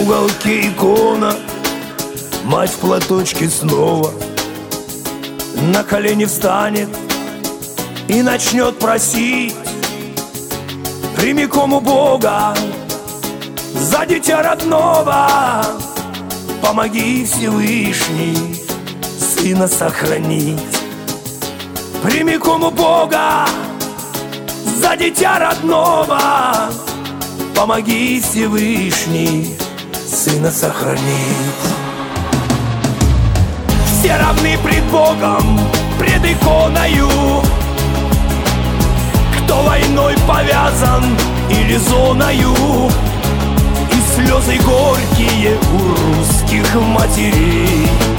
уголке икона, мать в платочке снова на колени встанет и начнет просить прямиком у Бога за дитя родного. Помоги, Всевышний, сына сохранить. Прямиком у Бога за дитя родного. Помоги, Всевышний, сына сохранить. Все равны пред Богом, пред иконою. Кто войной повязан или зоною, и слезы горькие у русских матерей.